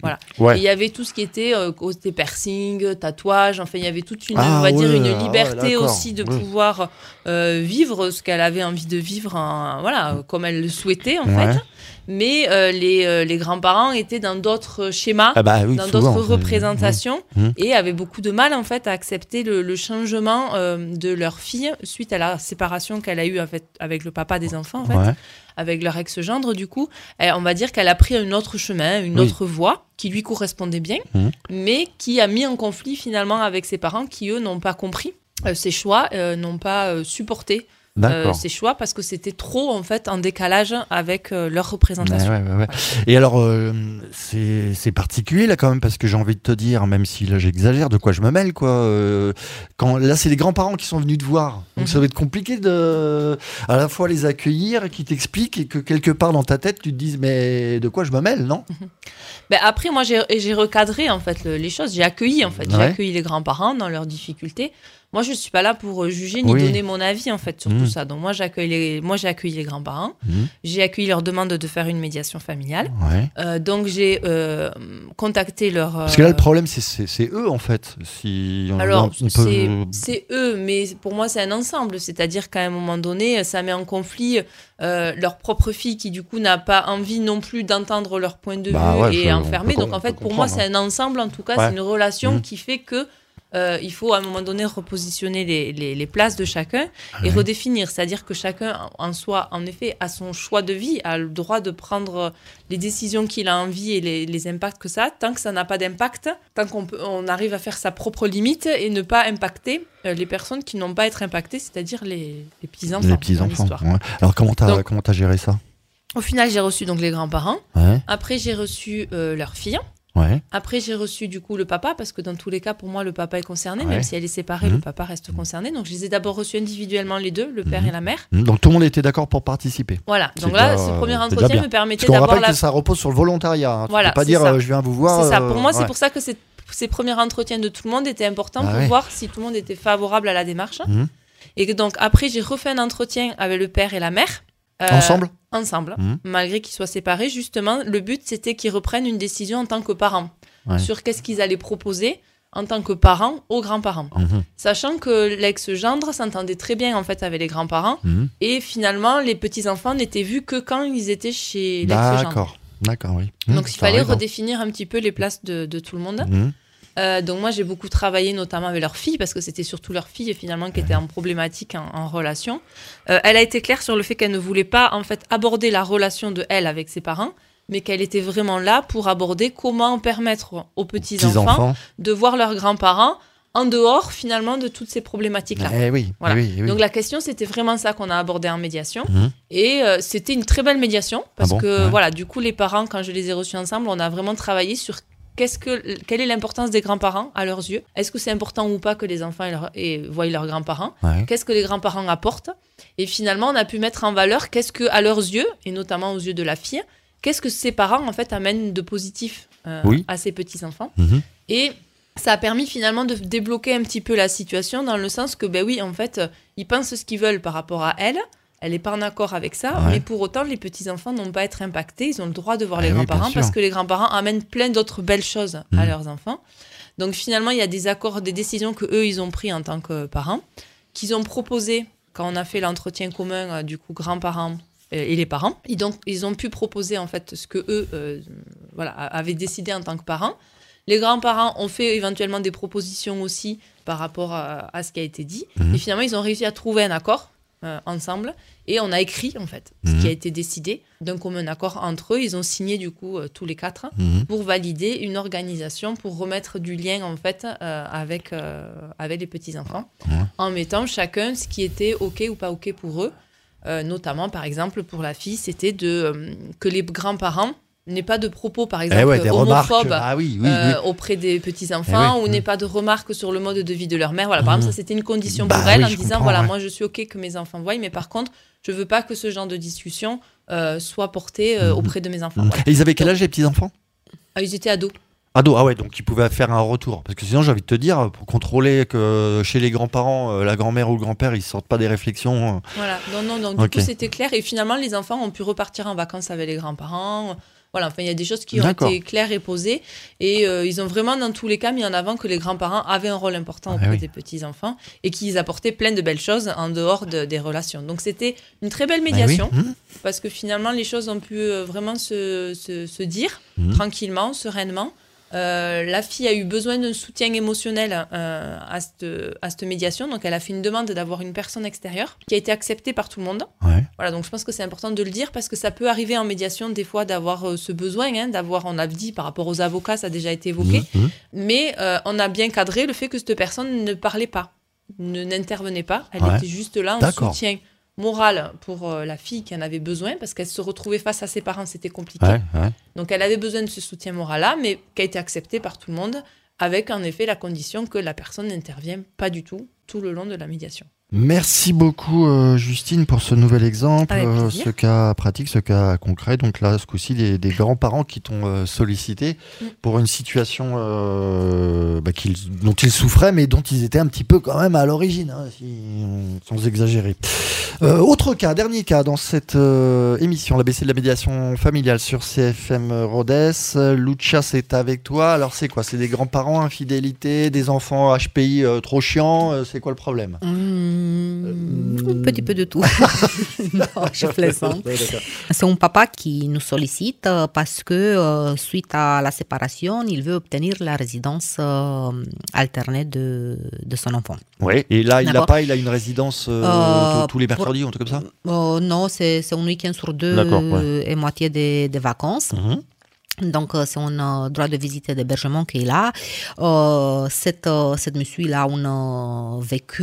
Voilà. Ouais. Et il y avait tout ce qui était euh, côté piercing, tatouage. Enfin, il y avait toute une, Ah, on va dire, ouais, une ah, liberté ouais, aussi de ouais. pouvoir euh, vivre ce qu'elle avait envie de vivre, en, voilà, comme elle le souhaitait en Ouais. fait. Mais euh, les, euh, les grands-parents étaient dans d'autres schémas, Ah bah oui, dans souvent, d'autres c'est- représentations, Mmh. et avaient beaucoup de mal en fait à accepter le, le changement euh, de leur fille suite à la séparation qu'elle a eue en fait, avec le papa des enfants, en fait, Ouais. avec leur ex-gendre du coup. Et on va dire qu'elle a pris un autre chemin, une Oui. autre voie qui lui correspondait bien, Mmh. mais qui a mis en conflit finalement avec ses parents qui eux n'ont pas compris euh, ses choix, euh, n'ont pas euh, supporté Euh, D'accord. ces choix parce que c'était trop en fait en décalage avec euh, leur Ouais, représentation. ouais, ouais, ouais. Et alors, euh, c'est c'est particulier là quand même, parce que j'ai envie de te dire, même si là j'exagère, de quoi je me mêle, quoi. euh, quand, là, c'est les grands-parents qui sont venus te voir. Donc Mhm. ça va être compliqué de à la fois les accueillir, qui t'expliquent, et que quelque part dans ta tête, tu te dises, mais de quoi je me mêle, non? Ben après, moi, j'ai j'ai recadré en fait le- les choses. J'ai accueilli en fait. J'ai Ouais. accueilli les grands-parents dans leurs difficultés. Moi, je suis pas là pour euh, juger ni Oui. donner mon avis en fait sur Mhm. tout ça. Donc moi, j'accueille les, moi, j'ai accueilli les grands-parents. Mhm. J'ai accueilli leur demande de faire une médiation familiale. Ouais. Euh, donc j'ai euh, contacté leur. Parce que là, euh, le problème, c'est- c'est c'est eux, en fait. Si on, Alors, on c'est peut... c'est eux, mais pour moi, c'est un ensemble. C'est-à-dire qu'à un moment donné, ça met en conflit euh, leur propre fille qui, du coup, n'a pas envie non plus d'entendre leur point de Bah vue ouais, et je- est on enfermée. peut Donc, com- en fait, on peut pour moi, comprendre, c'est un ensemble. En tout cas, Ouais. c'est une relation Mhm. qui fait que euh, il faut, à un moment donné, repositionner les, les, les places de chacun et Ouais. redéfinir. C'est-à-dire que chacun, en soi, en effet, a son choix de vie, a le droit de prendre les décisions qu'il a envie et les, les impacts que ça a, tant que ça n'a pas d'impact, tant qu'on peut, on arrive à faire sa propre limite et ne pas impacter euh, les personnes qui n'ont pas à être impactées, c'est-à-dire les, les petits-enfants. Les dans petits-enfants. l'histoire. Ouais. Alors, comment t'as Donc- comment t'as géré ça? Au final, j'ai reçu donc les grands-parents. Ouais. Après, j'ai reçu euh, leur fille. Ouais. Après, j'ai reçu du coup le papa, parce que dans tous les cas, pour moi, le papa est concerné, Ouais. même si elle est séparée, Mhm. le papa reste concerné. Donc, je les ai d'abord reçus individuellement les deux, le père Mhm. et la mère. Donc, tout le monde était d'accord pour participer. Voilà. C'est Donc là, déjà- ce premier c'est déjà entretien bien. me permettait Parce qu'on d'avoir rappelle la. que ça repose sur le volontariat. Hein. Tu Voilà, peux pas c'est dire ça. euh, je viens vous voir. C'est ça. euh, Pour moi, c'est ouais. pour ça que c'est- ces premiers entretiens de tout le monde étaient importants Ah pour ouais. voir si tout le monde était favorable à la démarche. Mhm. Et que donc, après, j'ai refait un entretien avec le père et la mère. euh, Ensemble Ensemble, Mhm. malgré qu'ils soient séparés. Justement, le but, c'était qu'ils reprennent une décision en tant que parents Ouais. sur qu'est-ce qu'ils allaient proposer en tant que parents aux grands-parents. Mhm. Sachant que l'ex-gendre s'entendait très bien en fait avec les grands-parents. Mhm. Et finalement, les petits-enfants n'étaient vus que quand ils étaient chez l'ex-gendre. D'accord. D'accord, oui. Mhm, Donc, il ça fallait arrive, hein. redéfinir un petit peu les places de, de tout le monde. Mhm. Euh, donc moi, j'ai beaucoup travaillé notamment avec leur fille, parce que c'était surtout leur fille finalement qui était en problématique en, en relation. Euh, elle a été claire sur le fait qu'elle ne voulait pas en fait aborder la relation de elle avec ses parents, mais qu'elle était vraiment là pour aborder comment permettre aux petits-enfants Petits-enfants. de voir leurs grands-parents en dehors finalement de toutes ces problématiques-là. Eh oui, Voilà. oui, oui. Donc la question, c'était vraiment ça qu'on a abordé en médiation. Mhm. Et euh, c'était une très belle médiation, parce Ah bon que Ouais. voilà, du coup, les parents, quand je les ai reçus ensemble, on a vraiment travaillé sur qu'est-ce que, quelle est l'importance des grands-parents à leurs yeux. Est-ce que c'est important ou pas que les enfants aient leur- aient- voient leurs grands-parents? Ouais. Qu'est-ce que les grands-parents apportent? Et finalement, on a pu mettre en valeur qu'est-ce que, à leurs yeux, et notamment aux yeux de la fille, qu'est-ce que ces parents en fait amènent de positif euh, Oui. à ces petits-enfants. Mhm. Et ça a permis finalement de débloquer un petit peu la situation dans le sens que, ben oui, en fait, euh, ils pensent ce qu'ils veulent par rapport à elle. Elle n'est pas en accord avec ça, Ouais. mais pour autant, les petits-enfants n'ont pas à être impactés. Ils ont le droit de voir Ah les oui, bien grands-parents sûr. parce que les grands-parents amènent plein d'autres belles choses à Mhm. leurs enfants. Donc finalement, il y a des accords, des décisions que eux ils ont pris en tant que parents, qu'ils ont proposé quand on a fait l'entretien commun euh, du coup grands-parents euh, et les parents. Et donc ils ont pu proposer en fait ce que eux euh, voilà avaient décidé en tant que parents. Les grands-parents ont fait éventuellement des propositions aussi par rapport à, à ce qui a été dit. Mhm. Et finalement, ils ont réussi à trouver un accord euh, ensemble. Et on a écrit, en fait, ce Mhm. qui a été décidé d'un commun accord entre eux. Ils ont signé, du coup, euh, tous les quatre Mhm. pour valider une organisation pour remettre du lien, en fait, euh, avec, euh, avec les petits-enfants, Ouais. en mettant chacun ce qui était OK ou pas OK pour eux. Euh, notamment, par exemple, pour la fille, c'était de, euh, que les grands-parents n'aient pas de propos, par exemple, Eh ouais, des remarques. homophobes Ah oui, oui, euh, oui. auprès des petits-enfants, Eh oui. ou Mm. n'aient pas de remarques sur le mode de vie de leur mère. Voilà, par Mm. exemple, ça, c'était une condition Bah pour elle, oui, en je disant, comprends, voilà, ouais. moi, je suis OK que mes enfants voient, mais par contre, je veux pas que ce genre de discussion euh, soit porté euh, Mm. auprès de mes enfants. Mhm. Voilà. Et ils avaient quel âge, les petits-enfants? Ah, ils étaient ados. Ados, ah ouais, donc ils pouvaient faire un retour. Parce que sinon, j'ai envie de te dire, pour contrôler que chez les grands-parents, euh, la grand-mère ou le grand-père, ils sortent pas des réflexions. euh, Voilà. Non, non, donc du Ok. coup, c'était clair. Et finalement, les enfants ont pu repartir en vacances avec les grands-parents. Voilà, enfin, il y a des choses qui ont D'accord. été claires et posées. Et euh, ils ont vraiment, dans tous les cas, mis en avant que les grands-parents avaient un rôle important auprès ah oui. des petits-enfants et qu'ils apportaient plein de belles choses en dehors de, des relations. Donc, c'était une très belle médiation ah oui. mmh. parce que finalement, les choses ont pu euh, vraiment se, se, se dire mmh. tranquillement, sereinement. Euh, la fille a eu besoin d'un soutien émotionnel euh, à, cette, à cette médiation. Donc, elle a fait une demande d'avoir une personne extérieure qui a été acceptée par tout le monde. Ouais. Voilà, donc je pense que c'est important de le dire parce que ça peut arriver en médiation des fois d'avoir euh, ce besoin, hein, d'avoir, on a dit par rapport aux avocats, ça a déjà été évoqué, mmh. mais euh, on a bien cadré le fait que cette personne ne parlait pas, ne n'intervenait pas. Elle ouais. était juste là en D'accord. soutien moral pour euh, la fille qui en avait besoin parce qu'elle se retrouvait face à ses parents, c'était compliqué. Ouais, ouais. Donc elle avait besoin de ce soutien moral-là, mais qui a été accepté par tout le monde avec en effet la condition que la personne n'intervienne pas du tout tout le long de la médiation. Merci beaucoup euh, Justine pour ce nouvel exemple, euh, ce cas pratique, ce cas concret. Donc là, ce coup-ci, des, des grands-parents qui t'ont euh, sollicité mm. pour une situation euh, bah, qu'ils, dont ils souffraient, mais dont ils étaient un petit peu quand même à l'origine, hein, si, sans exagérer. Euh, autre cas, dernier cas dans cette euh, émission, l'A B C de la médiation familiale sur C F M Rodez. Lucia, c'est avec toi. Alors c'est quoi ? C'est des grands-parents, infidélité, des enfants H P I euh, trop chiants, euh, c'est quoi le problème ? mmh. Un petit peu de tout. Non, je plaisante. C'est un papa qui nous sollicite parce que euh, suite à la séparation, il veut obtenir la résidence euh, alternée de, de son enfant. Oui, et là, il D'accord. n'a pas, il a une résidence euh, Euh, tous les mercredis, pour- un truc comme ça ? Euh, non, c'est, c'est un week-end sur deux D'accord, ouais. euh, et moitié des, des vacances. Mhm. Donc, euh, c'est un euh, droit de visite et d'hébergement qu'il a. Euh, cette, euh, cette monsieur, il a un euh, vécu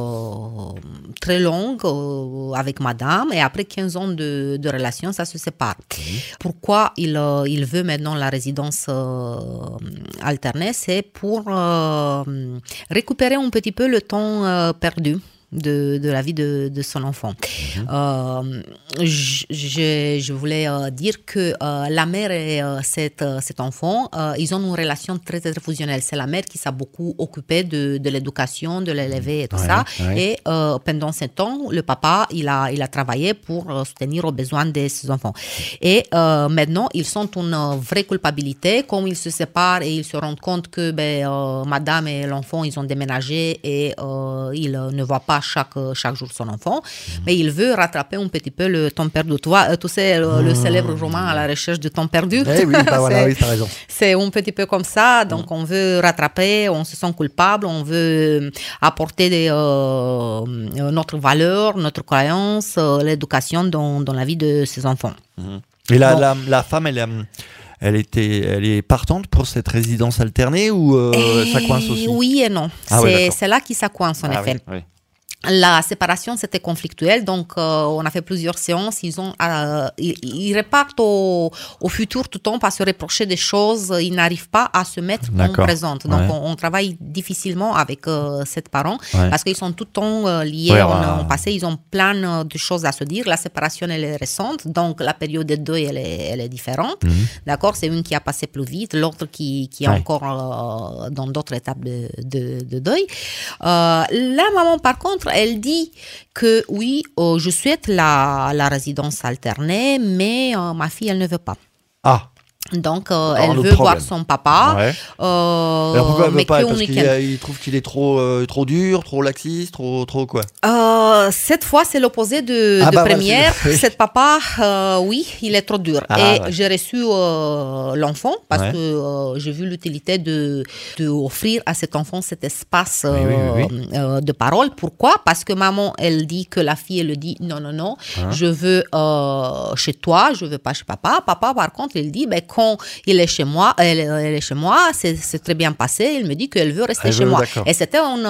euh, très long euh, avec madame et après quinze ans de, de relation, ça se sépare. Mhm. Pourquoi il, euh, il veut maintenant la résidence euh, alternée? C'est pour euh, récupérer un petit peu le temps euh, perdu. De, de la vie de, de son enfant. Mmh. Euh, je, je, je voulais euh, dire que euh, la mère et euh, cet, euh, cet enfant, euh, ils ont une relation très, très fusionnelle. C'est la mère qui s'est beaucoup occupée de, de l'éducation, de l'élever et tout ouais, ça. Ouais. Et euh, pendant ce temps, le papa, il a, il a travaillé pour euh, soutenir aux besoins de ses enfants. Et euh, maintenant, ils sont une vraie culpabilité. Comme ils se séparent et ils se rendent compte que ben, euh, madame et l'enfant, ils ont déménagé et euh, ils ne voient pas chaque, chaque jour son enfant, mmh. mais il veut rattraper un petit peu le temps perdu. Tu vois, tu sais, le, mmh. le célèbre roman À la recherche du temps perdu. Eh oui, bah voilà, oui, t'as raison. C'est un petit peu comme ça, donc mmh. on veut rattraper, on se sent coupable, on veut apporter des, euh, notre valeur, notre croyance, euh, l'éducation dans, dans la vie de ses enfants. Mmh. Et la, bon. la, la femme, elle est... Elle, était, elle est partante pour cette résidence alternée ou euh, ça coince aussi ? Oui et non. Ah c'est, ouais, c'est là qui ça coince en ah effet. Oui, oui. La séparation, c'était conflictuel, donc euh, on a fait plusieurs séances. Ils, ont, euh, ils, ils repartent au, au futur tout le temps, pas se reprocher des choses. Ils n'arrivent pas à se mettre D'accord. en présent. Donc ouais. on, on travaille difficilement avec euh, ces parents ouais. parce qu'ils sont tout le temps euh, liés ouais, en, ouais. en passé. Ils ont plein de choses à se dire. La séparation, elle est récente, donc la période de deuil, elle est, elle est différente. Mm-hmm. D'accord, c'est une qui a passé plus vite, l'autre qui, qui est ouais. encore euh, dans d'autres étapes de, de, de deuil. Euh, la maman, par contre, elle dit que oui, euh, je souhaite la, la résidence alternée, mais euh, ma fille, elle ne veut pas. Ah. Donc, euh, elle veut problème. voir son papa. Ouais. Euh, Alors pourquoi elle mais veut pas ? Parce qu'il qu'il a, il trouve qu'il est trop, euh, trop dur, trop laxiste, trop, trop quoi ? euh, Cette fois, c'est l'opposé de, ah de bah première. Ouais, Cet papa, euh, oui, il est trop dur. Ah, et ouais. j'ai reçu euh, l'enfant parce ouais. que euh, j'ai vu l'utilité de, de offrir à cet enfant cet espace euh, oui, oui, oui. Euh, de parole. Pourquoi ? Parce que maman, elle dit que la fille, elle dit non, non, non, hein? je veux euh, chez toi, je veux pas chez papa. Papa, par contre, il dit ben, quand il est chez moi, elle, elle est chez moi, c'est, c'est très bien passé. Il me dit qu'elle veut rester elle chez veut, moi. D'accord. Et c'était une,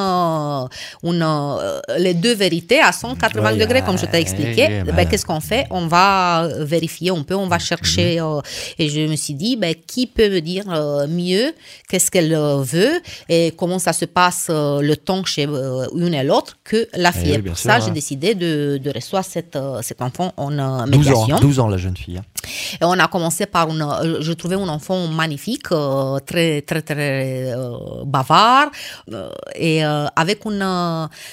une, les deux vérités à cent quatre-vingts ouais, degrés, comme je t'ai expliqué. Ouais, ben, ben, qu'est-ce qu'on fait ? On va vérifier un peu, on va chercher. Mm-hmm. Euh, et je me suis dit, ben, qui peut me dire euh, mieux qu'est-ce qu'elle veut et comment ça se passe euh, le temps chez euh, une et l'autre que la fille. Oui, pour sûr, ça, hein. j'ai décidé de, de recevoir cette, cet enfant en euh, médiation. douze ans, douze ans, la jeune fille. Hein. Et on a commencé par une. Je trouvais un enfant magnifique, euh, très, très, très euh, bavard, euh, et euh, avec une. Euh,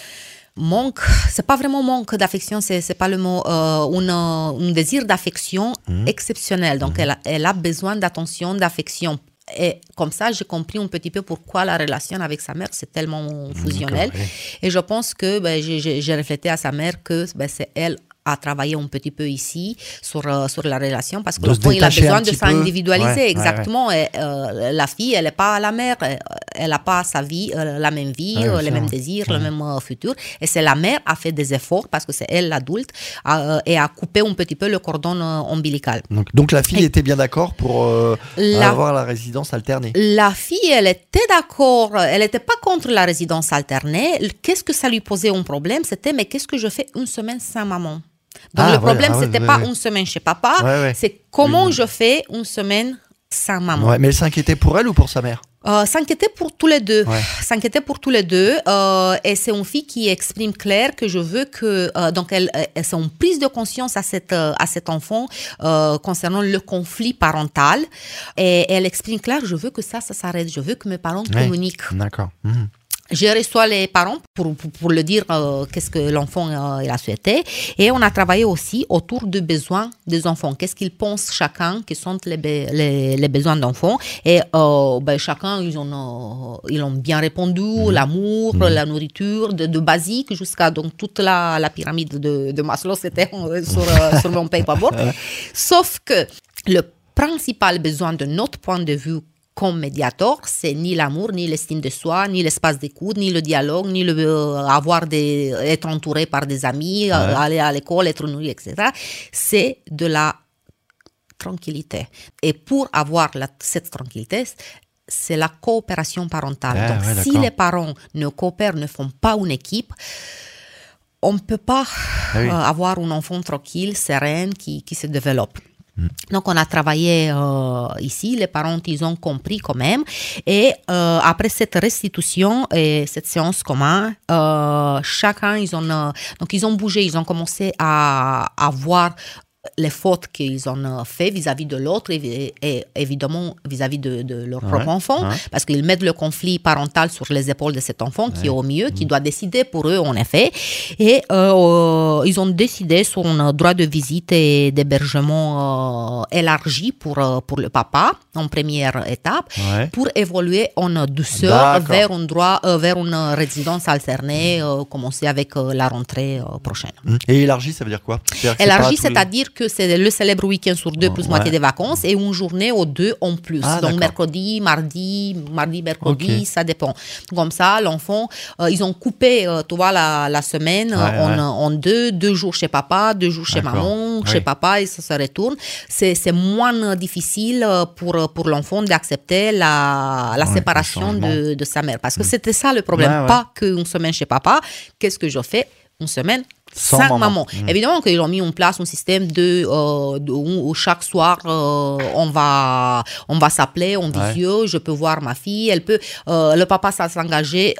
Manque, c'est pas vraiment manque d'affection, c'est, c'est pas le mot, euh, une, un désir d'affection mmh. exceptionnel. Donc, mmh. elle, a, elle a besoin d'attention, d'affection. Et comme ça, j'ai compris un petit peu pourquoi la relation avec sa mère, c'est tellement fusionnel. Oui. Et je pense que ben, j'ai, j'ai, j'ai réfléchi à sa mère que ben, c'est elle à travailler un petit peu ici sur, euh, sur la relation parce que l'enfant il a besoin de s'individualiser ouais, exactement ouais, ouais. Et, euh, la fille elle n'est pas la mère, elle n'a pas sa vie, euh, la même vie, ouais, euh, les mêmes désirs, ouais. le même euh, futur et c'est la mère a fait des efforts parce que c'est elle l'adulte euh, et a coupé un petit peu le cordon euh, ombilical. Donc, donc la fille et, était bien d'accord pour euh, la, avoir la résidence alternée? La fille elle était d'accord, elle n'était pas contre la résidence alternée. Qu'est-ce que ça lui posait un problème? C'était mais qu'est-ce que je fais une semaine sans maman? Donc ah, le problème, ouais, c'était ouais, pas ouais. une semaine chez papa, ouais, ouais. c'est comment oui. je fais une semaine sans maman. Ouais, mais elle s'inquiétait pour elle ou pour sa mère? Euh, s'inquiétait pour tous les deux. Ouais. S'inquiétait pour tous les deux. Euh, et c'est une fille qui exprime clair que je veux que... Euh, donc, elle, elle, c'est une prise de conscience à, cette, à cet enfant euh, concernant le conflit parental. Et elle exprime clair, je veux que ça, ça s'arrête. Je veux que mes parents ouais. communiquent. D'accord. Mmh. Je reçois les parents pour, pour, pour le dire euh, qu'est-ce que l'enfant euh, il a souhaité. Et on a travaillé aussi autour des besoins des enfants. Qu'est-ce qu'ils pensent chacun, quels sont les, be- les, les besoins d'enfants. Et euh, ben, chacun, ils ont, euh, ils ont bien répondu. Mmh. L'amour, mmh. la nourriture, de, de basique jusqu'à donc, toute la, la pyramide de, de Maslow, c'était sur, euh, sur mon paperboard. Sauf que le principal besoin de notre point de vue comme médiateur, c'est ni l'amour, ni l'estime de soi, ni l'espace d'écoute, ni le dialogue, ni le, euh, avoir des, être entouré par des amis, ouais. euh, aller à l'école, être nourri, et cetera. C'est de la tranquillité. Et pour avoir la, cette tranquillité, c'est la coopération parentale. Ouais, Donc, ouais, si les parents ne coopèrent, ne font pas une équipe, on ne peut pas ah oui. euh, avoir un enfant tranquille, serein, qui, qui se développe. Donc, on a travaillé euh, ici, les parents, ils ont compris quand même. Et euh, après cette restitution et cette séance commune, euh, chacun, ils ont, euh, donc ils ont bougé, ils ont commencé à, à voir les fautes qu'ils ont fait vis-à-vis de l'autre et, et évidemment vis-à-vis de, de leur ouais, propre enfant, ouais. parce qu'ils mettent le conflit parental sur les épaules de cet enfant qui ouais. est au milieu, qui mmh. doit décider pour eux en effet. Et euh, ils ont décidé sur un droit de visite et d'hébergement euh, élargi pour, pour le papa en première étape, ouais. pour évoluer en douceur vers un droit, euh, vers une résidence alternée, euh, commencer avec euh, la rentrée euh, prochaine. Et élargi, ça veut dire quoi? C'est-à-dire élargi, c'est-à-dire que c'est le célèbre week-end sur deux plus ouais. moitié des vacances et une journée aux deux en plus. Ah, donc, d'accord. mercredi, mardi, mardi, mercredi, okay. ça dépend. Comme ça, l'enfant, euh, ils ont coupé, euh, tu vois, la, la semaine ouais, en, ouais. en deux, deux jours chez papa, deux jours chez d'accord. maman, oui. chez papa et ça se retourne. C'est, c'est moins difficile pour, pour l'enfant d'accepter la, la ouais, séparation de, de sa mère. Parce que mmh. c'était ça le problème. Ouais, ouais. Pas qu'une semaine chez papa. Qu'est-ce que je fais? Une semaine sans maman. maman. Mmh. Évidemment qu'ils ont mis en place un système de, euh, de où chaque soir euh, on va on va s'appeler en visio, ouais. je peux voir ma fille, elle peut euh, le papa ça s'est engagé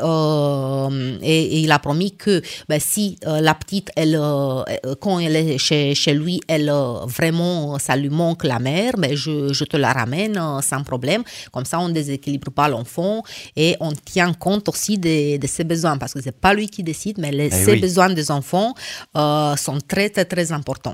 euh, et, et il a promis que ben, si euh, la petite elle euh, quand elle est chez, chez lui, elle euh, vraiment ça lui manque la mère, ben je, je te la ramène euh, sans problème. Comme ça on ne déséquilibre pas l'enfant et on tient compte aussi de, de ses besoins parce que c'est pas lui qui décide mais les, ses oui. besoins des enfants Euh, sont très, très, très importants.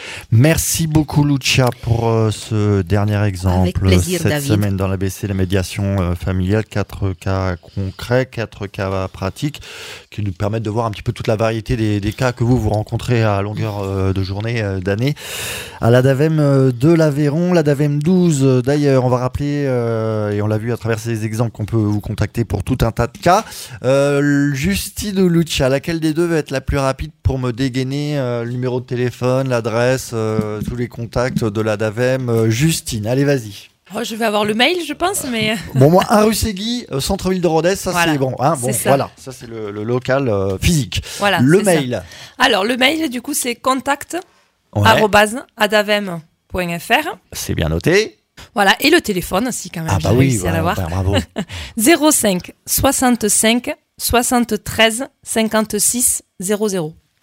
Merci beaucoup, Lucia, pour euh, ce dernier exemple. Avec plaisir, Cette David. semaine dans l'A B C, la médiation euh, familiale, quatre cas concrets, quatre cas pratiques qui nous permettent de voir un petit peu toute la variété des, des cas que vous, vous rencontrez à longueur euh, de journée, euh, d'année. À l'A D A V E M euh, de l'Aveyron, l'A D A V E M douze, euh, d'ailleurs, on va rappeler, euh, et on l'a vu à travers ces exemples, qu'on peut vous contacter pour tout un tas de cas. Euh, Justine ou Lucia, laquelle des deux va être la plus rapide pour me dégainer euh, le numéro de téléphone, l'adresse, Euh, tous les contacts de l'A D A V E M. euh, Justine, allez, vas-y. Oh, je vais avoir le mail, je pense, mais... Bon, moi, un rue Ségui, euh, centre-ville de Rodez, ça voilà. c'est bon. Hein, bon, c'est voilà, ça c'est le, le local euh, physique. Voilà, le mail. Ça. Alors, le mail, du coup, c'est contact arobase adavem point f r. C'est bien noté. Voilà, et le téléphone aussi, quand même. Ah, bah j'ai oui, réussi voilà, à l'avoir. bah, bravo. zéro cinq soixante-cinq soixante-treize cinquante-six zéro zéro.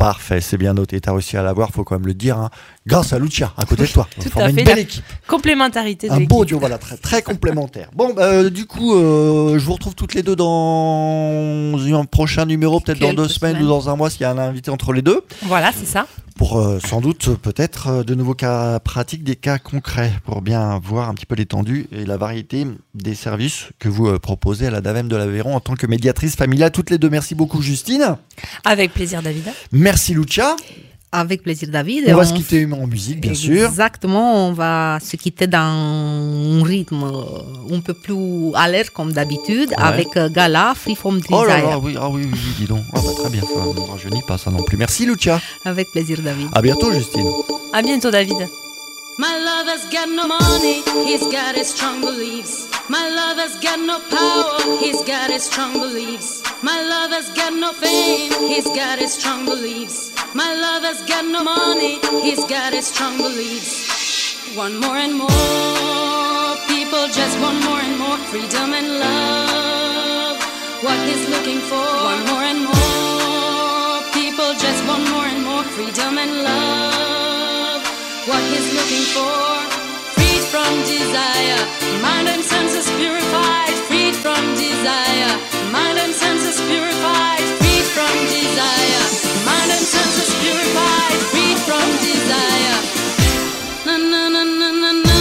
Parfait, c'est bien noté. Tu as réussi à l'avoir, faut quand même le dire, hein, grâce à Lucia, à côté de toi. Tout On à une fait. belle équipe. Complémentarité de Un l'équipe. beau duo, voilà, très, très complémentaire. Bon, euh, du coup, euh, je vous retrouve toutes les deux dans un prochain numéro, peut-être dans Quelques deux semaines, semaines. ou dans un mois, s'il y a un invité entre les deux. Voilà, c'est ça. Pour euh, sans doute, peut-être, euh, de nouveaux cas pratiques, des cas concrets, pour bien voir un petit peu l'étendue et la variété des services que vous euh, proposez à la DAVEM de l'Aveyron en tant que médiatrice familiale. Toutes les deux, merci beaucoup, Justine. Avec plaisir, David. Merci, Lucia. Avec plaisir, David. On Et va se quitter en musique, bien sûr. Exactement, on va se quitter dans un rythme un peu plus à l'air comme d'habitude, Ouais. avec euh, Gala, Free From Desire. Oh là là, oui, ah oui, oui, oui, dis donc. Ah bah, très bien, ça ne rajeunit pas ça non plus. Merci, Lucia. Avec plaisir, David. À bientôt, Justine. À bientôt, David. My lover's got no money, he's got his strong beliefs. My lover's got no power, he's got his strong beliefs. My lover's got no fame, he's got his strong beliefs. My lover's got no money, he's got his strong beliefs. One more and more, people just want more and more freedom and love. What he's looking for, one more and more, people just want more and more freedom and love. What he's looking for, freed from desire, mind and senses purified, freed from desire, mind and senses purified, freed from desire, mind and senses purified, freed from desire. Na na na na na na.